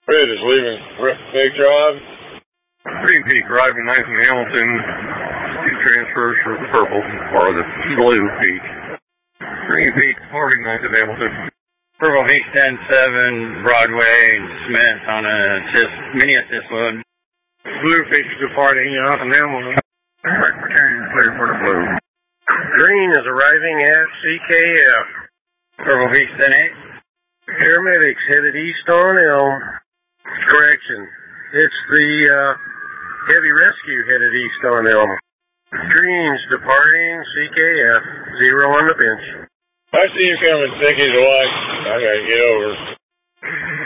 Red is leaving Big Drive. Green Peak arriving 9th and Hamilton. 2 transfers for the purple or the blue peak. Green Peak departing 9th and Hamilton. Purple Peak 10-7, Broadway, Smith on a mini assist load. Blue Peak departing out in Hamilton. Returning clear for the blue. Green is arriving at CKF. Purple Peak 10-8. Paramedics headed east on Elm. Correction. It's the heavy rescue headed east on Elm. Green's departing CKF. 0 on the bench. I see you coming, Sicky's away. I gotta get over.